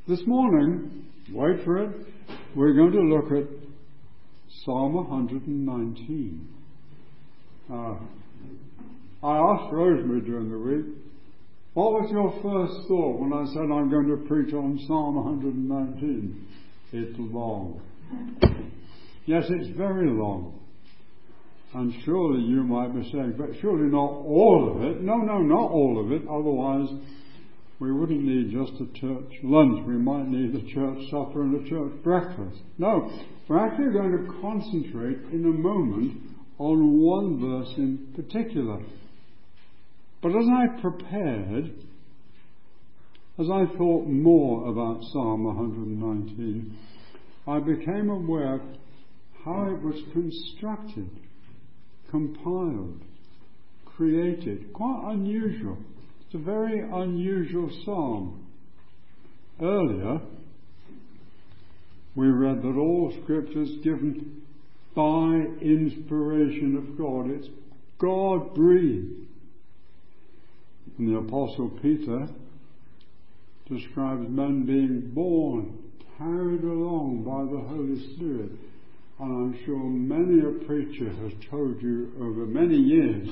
This morning, wait for it, we're going to look at Psalm 119. I asked Rosemary during the week, what was your first thought when I said I'm going to preach on Psalm 119? It's long. Yes, it's very long. And surely you might be saying, but surely not all of it. No, not all of it. Otherwise, we wouldn't need just a church lunch. We might need a church supper and a church breakfast. No, we're actually going to concentrate in a moment on one verse in particular. But as I prepared, as I thought more about Psalm 119, I became aware of how it was constructed, compiled, created. Quite unusual. It's a very unusual psalm. Earlier, we read that all Scripture is given by inspiration of God. It's God-breathed. And the Apostle Peter describes men being born, carried along by the Holy Spirit. And I'm sure many a preacher has told you over many years,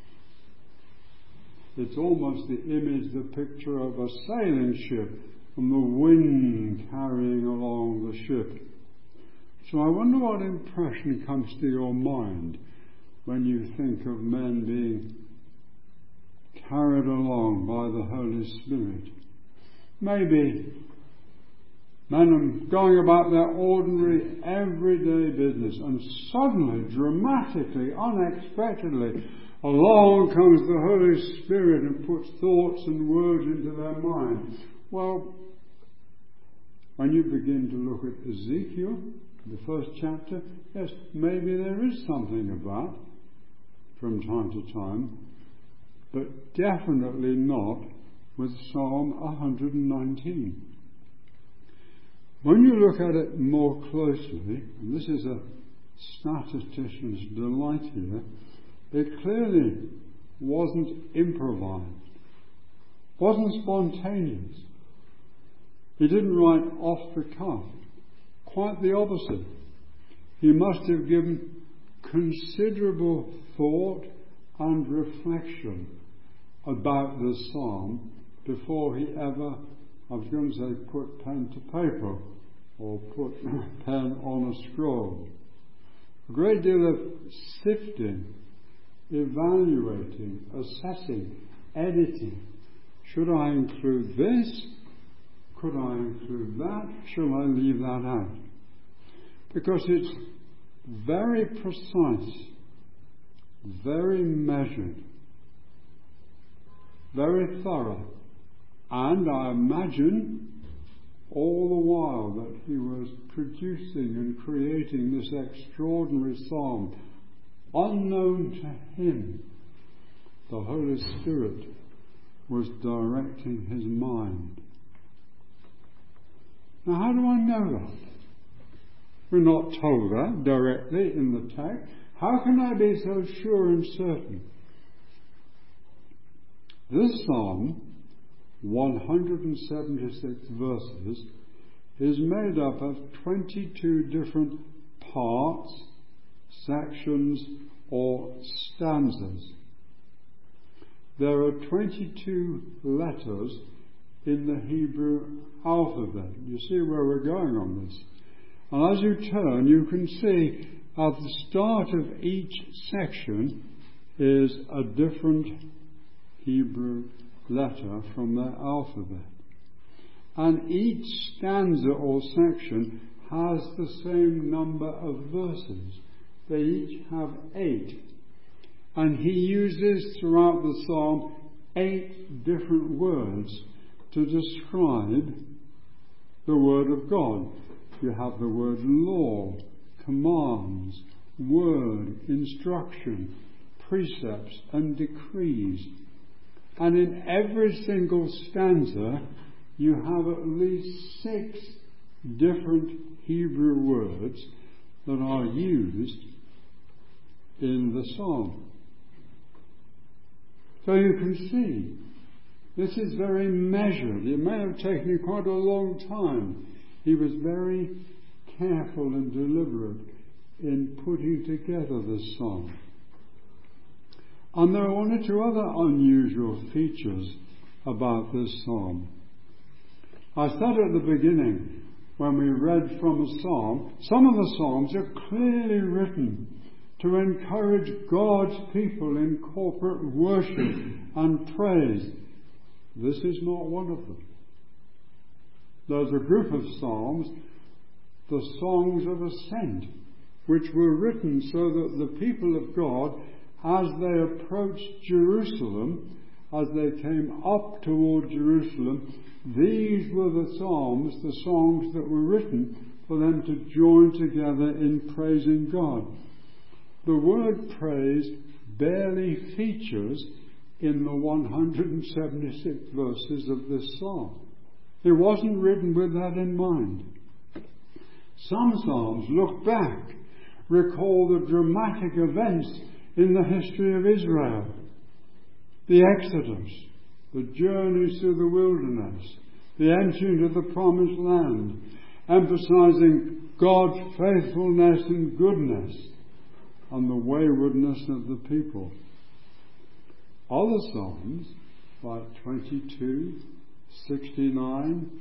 it's almost the image, the picture of a sailing ship and the wind carrying along the ship. So I wonder what impression comes to your mind when you think of men being carried along by the Holy Spirit. Maybe men going about their ordinary, everyday business, and suddenly, dramatically, unexpectedly, along comes the Holy Spirit and puts thoughts and words into their mind. Well, when you begin to look at Ezekiel, the first chapter, yes, maybe there is something of that from time to time, but definitely not with Psalm 119. When you look at it more closely, and this is a statistician's delight here, it clearly wasn't improvised, wasn't spontaneous. He didn't write off the cuff. Quite the opposite. He must have given considerable thought and reflection about this psalm before he ever, I was going to say, put pen to paper or put pen on a scroll. A great deal of sifting, evaluating, assessing, editing. Should I include this? Could I include that? Shall I leave that out? Because it's very precise, very measured, very thorough. And I imagine all the while that he was producing and creating this extraordinary psalm, unknown to him, the Holy Spirit was directing his mind. Now, how do I know that? We're not told that directly in the text. How can I be so sure and certain? This psalm, 176 verses, is made up of 22 different parts, sections, or stanzas. There are 22 letters in the Hebrew alphabet. You see where we're going on this. And as you turn, you can see at the start of each section is a different Hebrew letter from their alphabet. And each stanza or section has the same number of verses. They each have 8. And he uses throughout the psalm 8 different words to describe the Word of God. You have the word law, commands, word, instruction, precepts and decrees. And in every single stanza you have at least 6 different Hebrew words that are used in the psalm. So you can see This is very measured. It may have taken him quite a long time. He was very careful and deliberate in putting together this psalm. And there are one or two other unusual features about this psalm. I said at the beginning, when we read from a psalm, some of the psalms are clearly written to encourage God's people in corporate worship and praise. This is not one of them. There's a group of psalms, the songs of ascent, which were written so that the people of God, as they approached Jerusalem, as they came up toward Jerusalem, these were the psalms, the songs that were written for them to join together in praising God. The word praise barely features in the 176 verses of this psalm. It wasn't written with that in mind. Some psalms look back, recall the dramatic events in the history of Israel, the Exodus, the journey through the wilderness, the entry into the promised land, emphasizing God's faithfulness and goodness and the waywardness of the people. Other psalms, like 22, 69,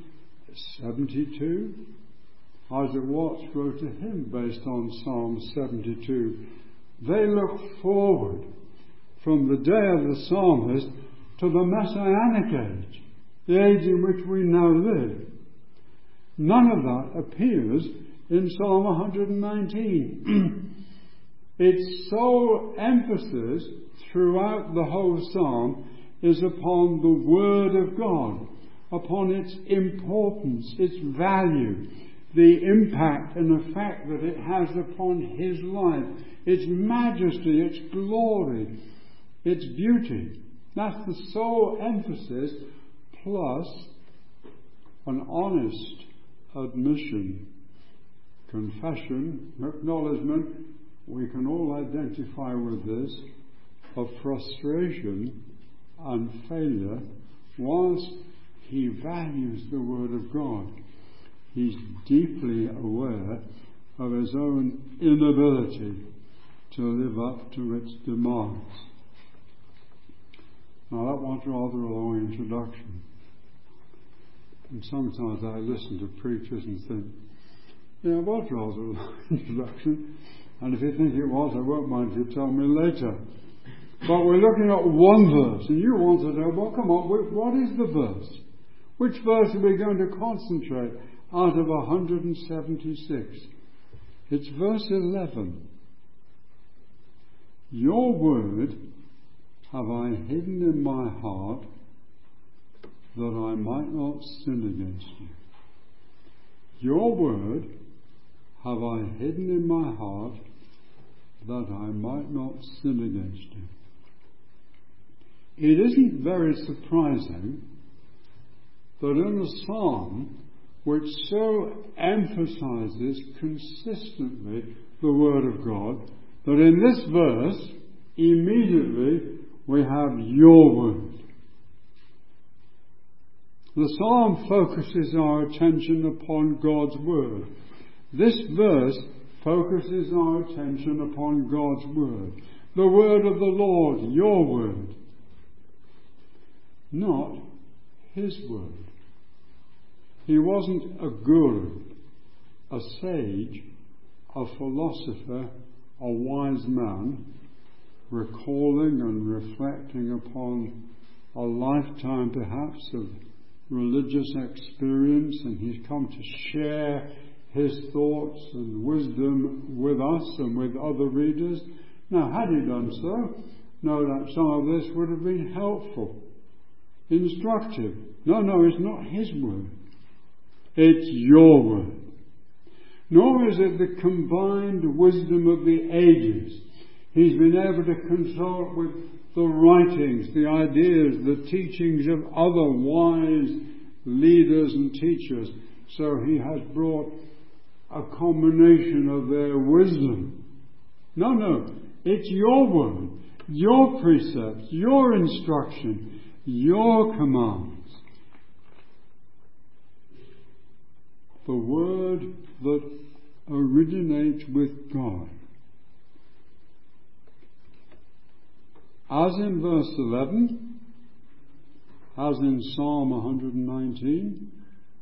72, Isaac Watts wrote a hymn based on Psalm 72. They look forward from the day of the psalmist to the Messianic age, the age in which we now live. None of that appears in Psalm 119. Its sole emphasis throughout the whole psalm is upon the Word of God, upon its importance, its value, the impact and effect that it has upon his life, its majesty, its glory, its beauty. That's the sole emphasis, plus an honest admission, confession, acknowledgement. We can all identify with this, of frustration and failure. Whilst he values the Word of God, he's deeply aware of his own inability to live up to its demands. Now that was rather a long introduction. And sometimes I listen to preachers and think, yeah, it was rather a long introduction. And if you think it was, I won't mind if you tell me later. But we're looking at one verse, and you want to know, well, come on, what is the verse? Which verse are we going to concentrate out of 176? It's verse 11. Your word have I hidden in my heart that I might not sin against you. Your word have I hidden in my heart that I might not sin against you. It isn't very surprising that in a psalm which so emphasizes consistently the Word of God, that in this verse, immediately, we have your word. The psalm focuses our attention upon God's word. This verse focuses our attention upon God's word. The word of the Lord, your word. Not his word. He wasn't a guru, a sage, a philosopher, a wise man, recalling and reflecting upon a lifetime perhaps of religious experience, and he's come to share his thoughts and wisdom with us and with other readers. Now, had he done so, no doubt some of this would have been helpful, instructive. No, it's not his word. It's your word. Nor is it the combined wisdom of the ages. He's been able to consult with the writings, the ideas, the teachings of other wise leaders and teachers. So he has brought a combination of their wisdom. No, it's your word, your precepts, your instruction. your commands. The word that originates with God. As in verse 11, as in Psalm 119,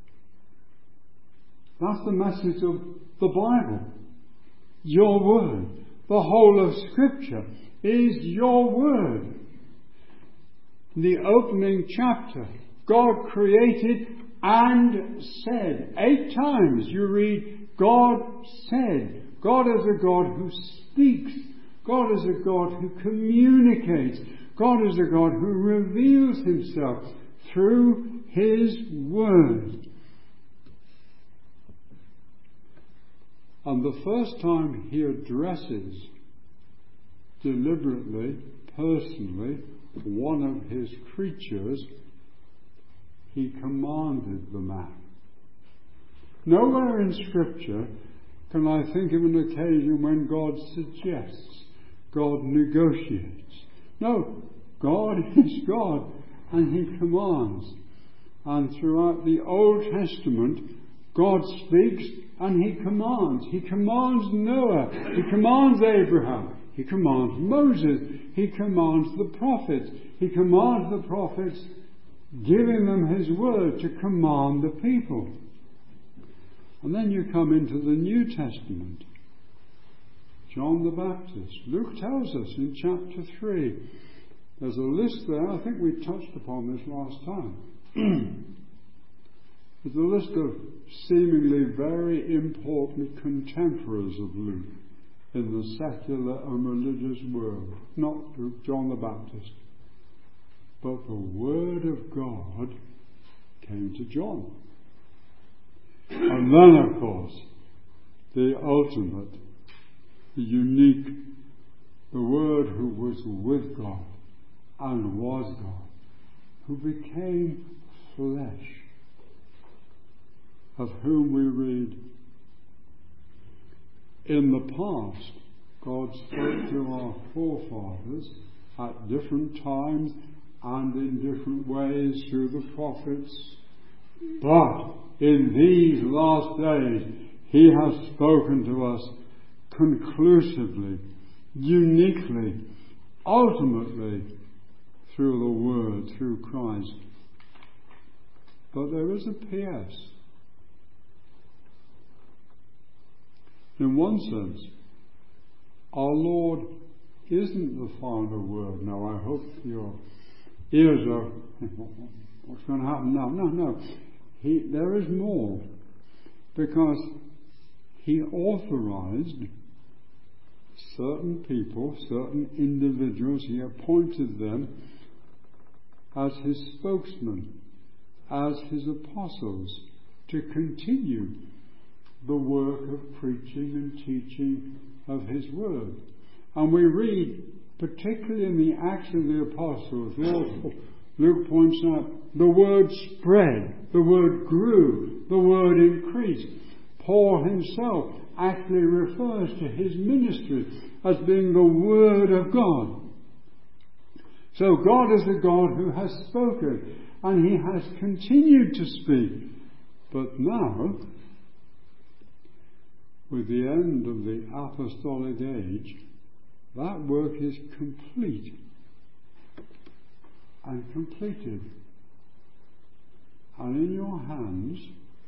that's the message of the Bible. Your word. The whole of Scripture is your word. The opening chapter, God created and said. 8 times you read, God said. God is a God who speaks. God is a God who communicates. God is a God who reveals himself through his word. And the first time he addresses deliberately, personally, one of his creatures, he commanded the man. Nowhere in Scripture can I think of an occasion when God suggests, God negotiates. No, God is God, and he commands. And throughout the Old Testament, God speaks and he commands. He commands Noah. He commands Abraham. He commands Moses. He commands the prophets. He commands the prophets, giving them his word to command the people. And then you come into the New Testament. John the Baptist. Luke tells us in chapter 3. There's a list there. I think we touched upon this last time. There's a list of seemingly very important contemporaries of Luke in the secular and religious world. Not John the Baptist. But the Word of God came to John. And then, of course, the ultimate, the unique, the Word who was with God and was God, who became flesh, of whom we read, in the past, God spoke to our forefathers at different times and in different ways through the prophets. But in these last days, he has spoken to us conclusively, uniquely, ultimately, through the Word, through Christ. But there is a P.S. In one sense, our Lord isn't the final word. Now, I hope your ears are, what's going to happen now? No. There is more. Because he authorized certain people, certain individuals, he appointed them as his spokesmen, as his apostles, to continue the work of preaching and teaching of his word. And we read, particularly in the Acts of the Apostles, Luke points out, the word spread, the word grew, the word increased. Paul himself actually refers to his ministry as being the Word of God. So God is a God who has spoken, and he has continued to speak. But now, with the end of the apostolic age, that work is complete and completed. And in your hands,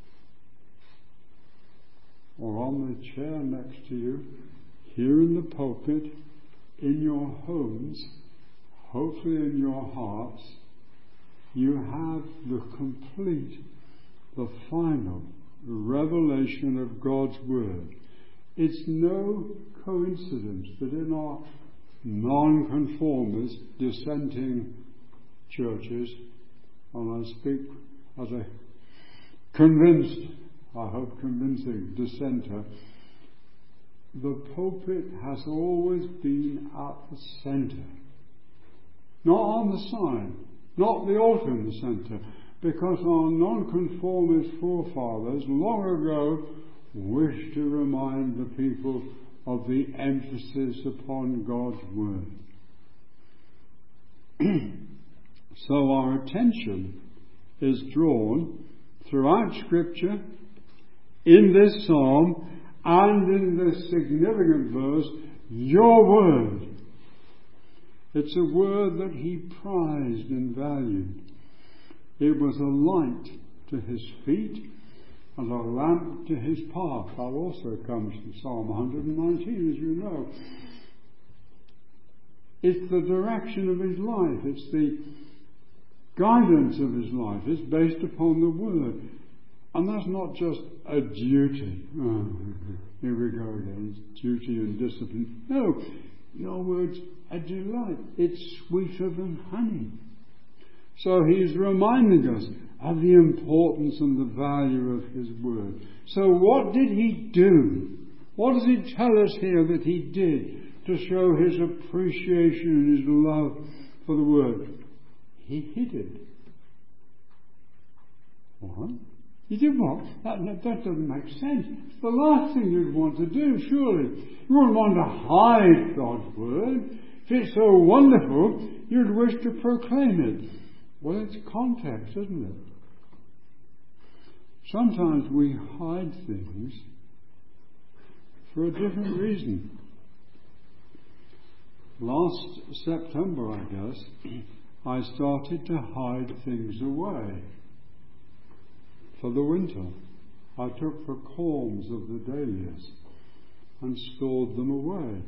or on the chair next to you, here in the pulpit, in your homes, hopefully in your hearts, you have the complete, the final revelation of God's Word. It's no coincidence that in our non-conformist, dissenting churches, and I speak as a convinced, I hope convincing dissenter, the pulpit has always been at the centre. Not on the side, not the altar in the centre, because our nonconformist forefathers long ago wished to remind the people of the emphasis upon God's Word. So our attention is drawn throughout Scripture, in this psalm, and in this significant verse, your word. It's a word that he prized and valued. It was a light to his feet and a lamp to his path. That also comes from Psalm 119, as you know. It's the direction of his life. It's the guidance of his life. It's based upon the word. And that's not just a duty. Oh, here we go again. It's duty and discipline. No, your word's a delight. It's sweeter than honey. So he's reminding us of the importance and the value of his word. So what did he do? What does he tell us here that he did to show his appreciation and his love for the word? He hid it. What? He did what? That doesn't make sense. It's the last thing you'd want to do, surely. You wouldn't want to hide God's word. If it's so wonderful, you'd wish to proclaim it. Well, it's context, isn't it? Sometimes we hide things for a different reason. Last September, I guess, I started to hide things away for the winter. I took the corms of the dahlias and stored them away.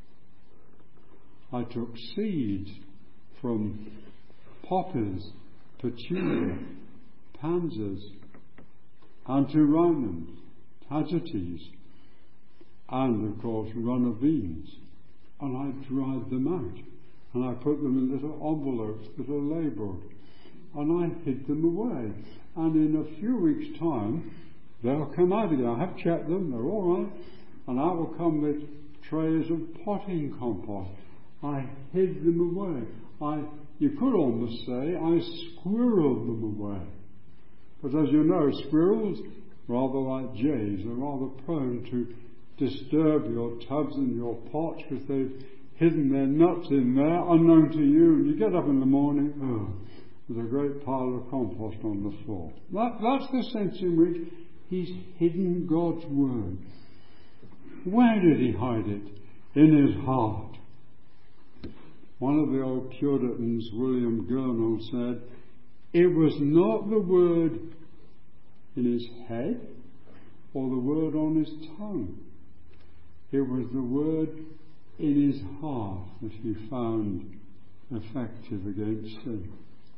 I took seeds from poppies, petunia, pansies, antirrhinums, tagetes, and of course runner beans. And I dried them out, and I put them in little envelopes that are labelled, and I hid them away. And in a few weeks' time, they'll come out again. I have checked them, they're all right, and I will come with trays of potting compost. I hid them away. You could almost say I squirreled them away. Because as you know, squirrels, rather like jays, are rather prone to disturb your tubs and your pots because they've hidden their nuts in there unknown to you, and you get up in the morning, there's a great pile of compost on the floor. That's the sense in which he's hidden God's word. Where did he hide it? In his heart. One of the old Puritans, William Gurnall, said, it was not the word in his head or the word on his tongue. It was the word in his heart that he found effective against sin.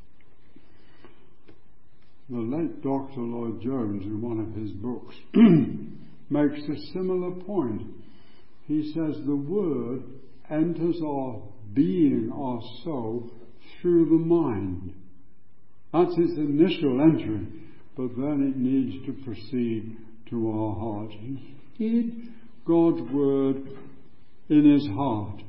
The late Dr. Lloyd Jones, in one of his books, makes a similar point. He says the word enters our being, our soul, through the mind. That's its initial entry, but then it needs to proceed to our heart. He hid God's word in his heart.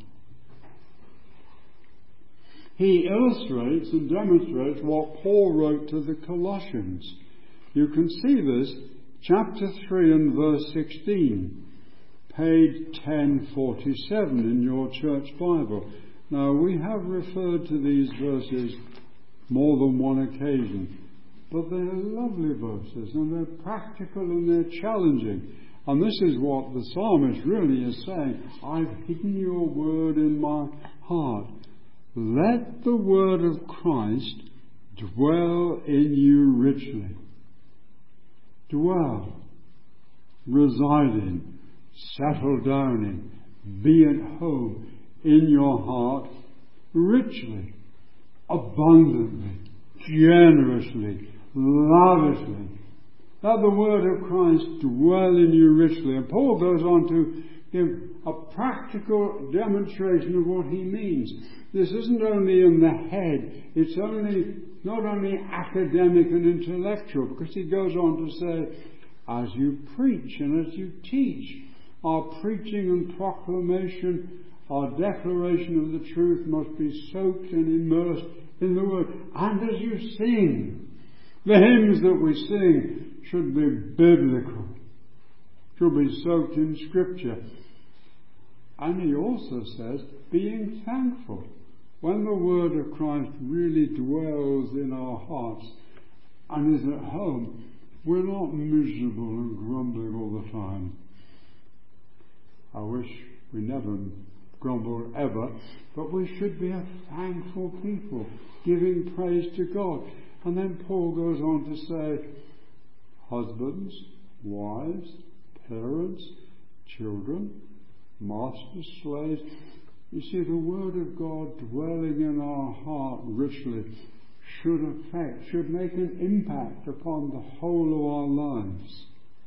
He illustrates and demonstrates what Paul wrote to the Colossians. You can see this, chapter 3 and verse 16, page 1047 in your church Bible. Now, we have referred to these verses more than one occasion, but they're lovely verses, and they're practical and they're challenging. And this is what the psalmist really is saying. I've hidden your word in my heart. Let the word of Christ dwell in you richly. Dwell, reside in, settle down in, be at home in your heart richly, abundantly, generously, lavishly. Let the word of Christ dwell in you richly. And Paul goes on to give a practical demonstration of what he means. This isn't only in the head, it's not only academic and intellectual, because he goes on to say, as you preach and as you teach, our preaching and proclamation, our declaration of the truth must be soaked and immersed in the word. And as you sing, the hymns that we sing should be biblical, should be soaked in Scripture. And he also says, being thankful. when the word of Christ really dwells in our hearts and is at home, we're not miserable and grumbling all the time. I wish we never grumbled ever, but we should be a thankful people, giving praise to God. And then Paul goes on to say, husbands, wives, parents, children, masters, slaves. You see, the word of God dwelling in our heart richly should make an impact upon the whole of our lives.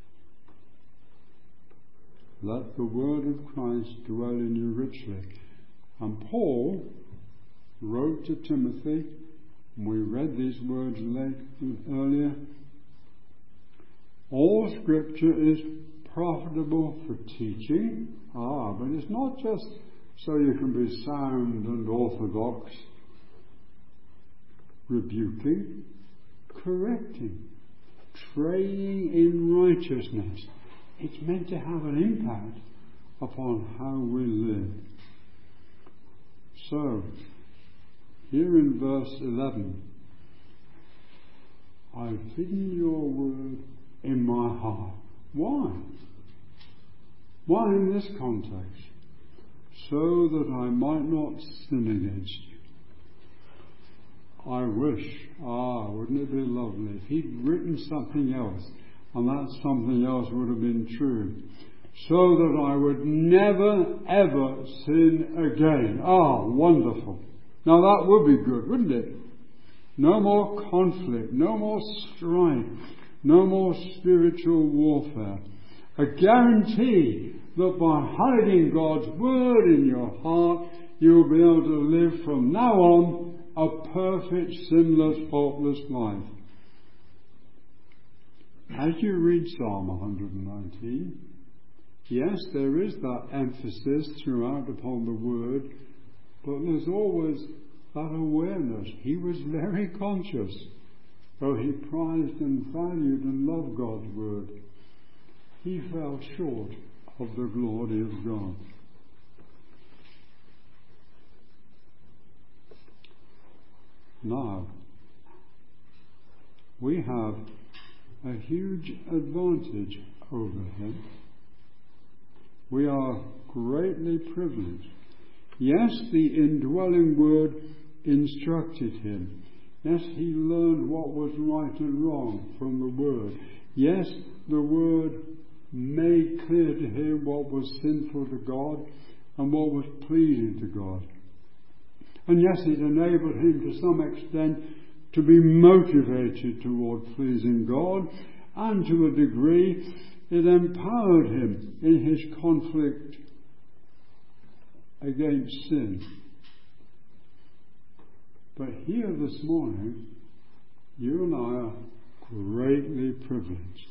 Let the word of Christ dwell in you richly. And Paul wrote to Timothy, and we read these words earlier, all Scripture is profitable for teaching. But it's not just so you can be sound and orthodox, rebuking, correcting, training in righteousness. It's meant to have an impact upon how we live. So, here in verse 11, I've hidden your word in my heart. Why? Why in this context? So that I might not sin against you. I wish, wouldn't it be lovely if he'd written something else, and that something else would have been true, so that I would never ever sin again. Wonderful. Now that would be good, wouldn't it? No more conflict, no more strife, no more spiritual warfare. A guarantee that by hiding God's word in your heart, you'll be able to live from now on a perfect, sinless, faultless life. As you read Psalm 119, yes, there is that emphasis throughout upon the word, but there's always that awareness. He was very conscious, though he prized and valued and loved God's word. He fell short of the glory of God. Now, we have a huge advantage over him. We are greatly privileged. Yes, the indwelling word instructed him. Yes, he learned what was right and wrong from the word. Yes, the word made clear to him what was sinful to God and what was pleasing to God. And yes, it enabled him to some extent to be motivated toward pleasing God, and to a degree it empowered him in his conflict against sin. But here this morning, you and I are greatly privileged.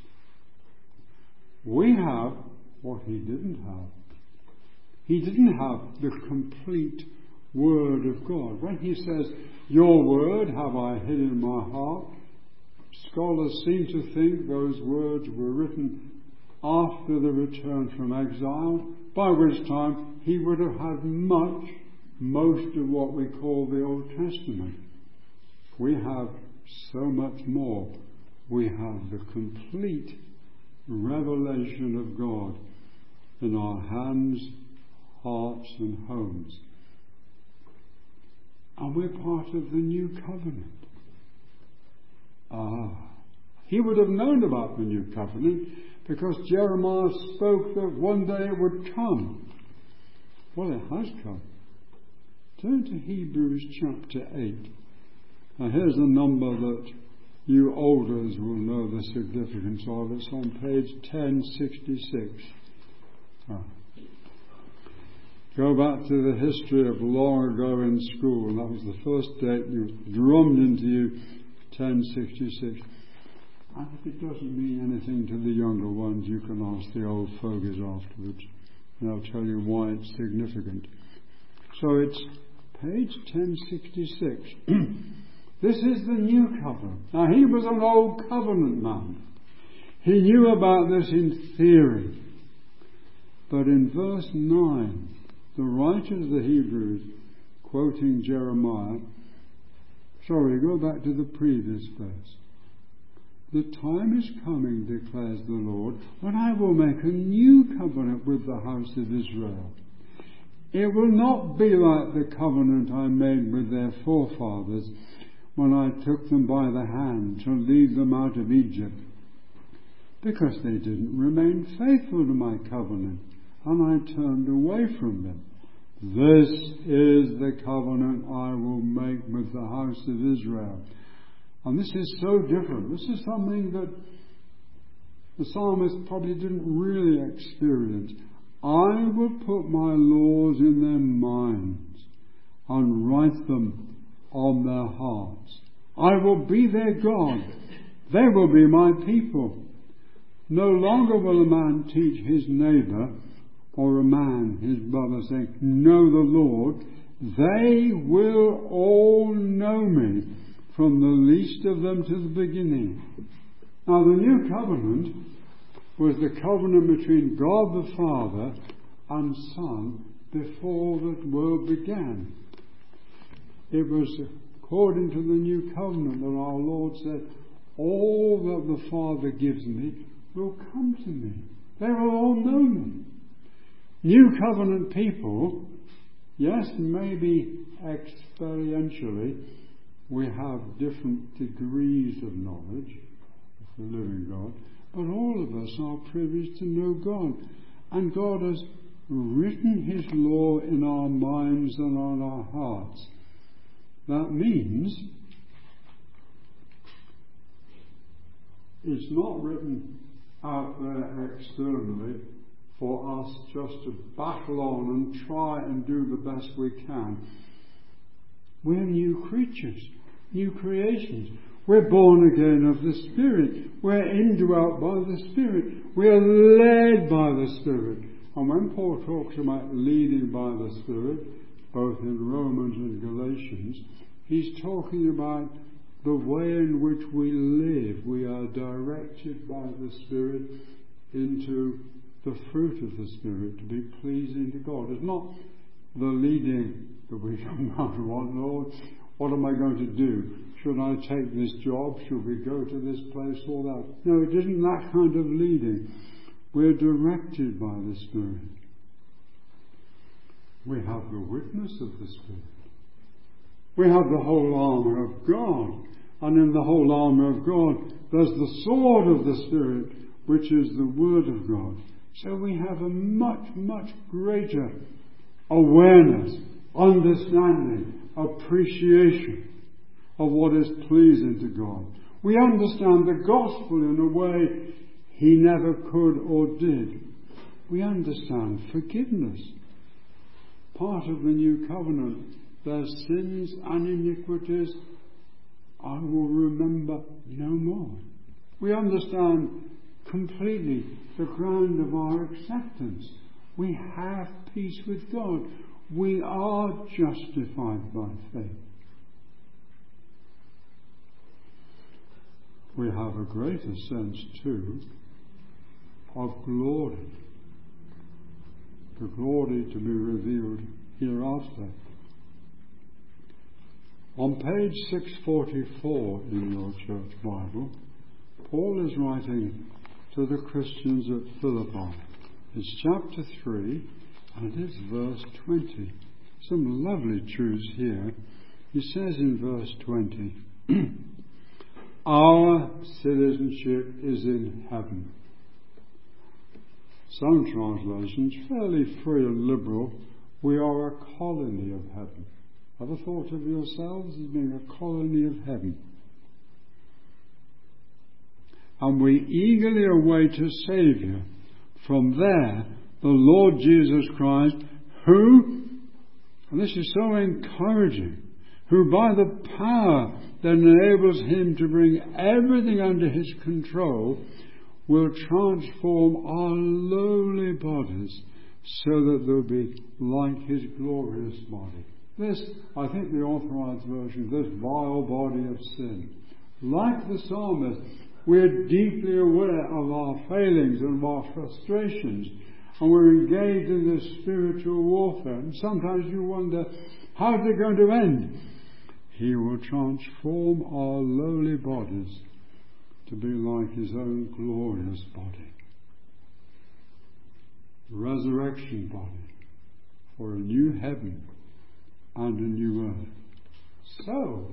We have what he didn't have. He didn't have the complete Word of God. When he says, your word have I hid in my heart, scholars seem to think those words were written after the return from exile, by which time he would have had most of what we call the Old Testament. We have so much more. We have the complete revelation of God in our hands, hearts and homes. And we're part of the new covenant. He would have known about the new covenant because Jeremiah spoke that one day it would come. Well, it has come. Turn to Hebrews chapter 8. Now here's a number that you olders will know the significance of. It's on page 1066. Go back to the history of long ago in school, and that was the first date you drummed into you, 1066. And if it doesn't mean anything to the younger ones, you can ask the old fogies afterwards, and I'll tell you why it's significant. So it's page 1066. This is the new covenant. Now, he was an old covenant man. He knew about this in theory. But in verse 9, the writer of the Hebrews quoting Jeremiah. Sorry, go back to the previous verse. The time is coming, declares the Lord, when I will make a new covenant with the house of Israel. It will not be like the covenant I made with their forefathers when I took them by the hand to lead them out of Egypt, because they didn't remain faithful to my covenant, and I turned away from them. This is the covenant I will make with the house of Israel. And this is so different. This is something that the psalmist probably didn't really experience. I will put my laws in their minds and write them on their hearts. I will be their God. They will be my people. No longer will a man teach his neighbour or a man his brother, saying, know the Lord. They will all know me, from the least of them to the beginning. Now the new covenant was the covenant between God the Father and Son before the world began. It was according to the new covenant that our Lord said, all that the Father gives me will come to me. They will all know me. New covenant people, yes, maybe experientially, we have different degrees of knowledge of the living God, but all of us are privileged to know God. And God has written His law in our minds and on our hearts. That means it's not written out there externally for us just to battle on and try and do the best we can. We're new creatures, new creations. We're born again of the Spirit. We're indwelt by the Spirit. We're led by the Spirit. And when Paul talks about leading by the Spirit, both in Romans and Galatians, he's talking about the way in which we live. We are directed by the Spirit into the fruit of the Spirit to be pleasing to God. It's not the leading that we come out and want, Lord, what am I going to do? Should I take this job? Should we go to this place or that? No, it isn't that kind of leading. We're directed by the Spirit. We have the witness of the Spirit. We have the whole armour of God. And in the whole armour of God, there's the sword of the Spirit, which is the Word of God. So we have a much, much greater awareness, understanding, appreciation of what is pleasing to God. We understand the gospel in a way He never could or did. We understand forgiveness. Part of the new covenant, their sins and iniquities I will remember no more. We understand completely the ground of our acceptance. We have peace with God. We are justified by faith. We have a greater sense too of glory. The glory to be revealed hereafter. On page 644 in your church Bible, Paul is writing to the Christians at Philippi. It's chapter 3 and it's verse 20. Some lovely truths here. He says in verse 20, our citizenship is in heaven. Some translations, fairly free and liberal, we are a colony of heaven. Ever thought of yourselves as being a colony of heaven? And we eagerly await a Saviour. From there, the Lord Jesus Christ, who, and this is so encouraging, who by the power that enables Him to bring everything under His control, will transform our lowly bodies so that they'll be like His glorious body. This, I think the Authorized Version, this vile body of sin. Like the psalmist, we're deeply aware of our failings and of our frustrations, And we're engaged in this spiritual warfare. And sometimes you wonder, how's it going to end? He will transform our lowly bodies to be like His own glorious body. Resurrection body for a new heaven and a new earth. So,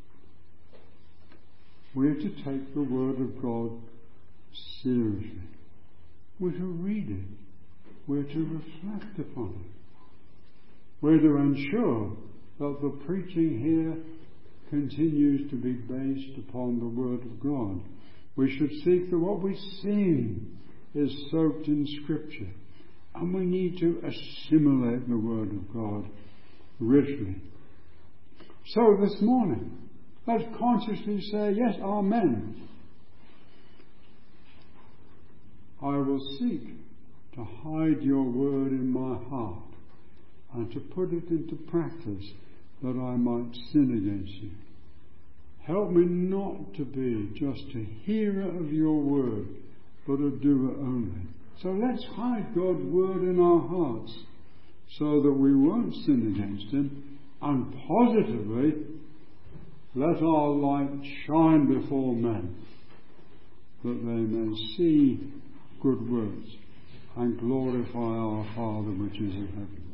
we're to take the Word of God seriously. We're to read it. We're to reflect upon it. We're to ensure that the preaching here continues to be based upon the Word of God. We should seek that what we sing is soaked in Scripture. And we need to assimilate the Word of God richly. So this morning, let's consciously say, yes, Amen. I will seek to hide your Word in my heart and to put it into practice that I might sin against you. Help me not to be just a hearer of your Word, but a doer only. So let's hide God's Word in our hearts so that we won't sin against Him, and positively let our light shine before men, that they may see good works and glorify our Father which is in heaven.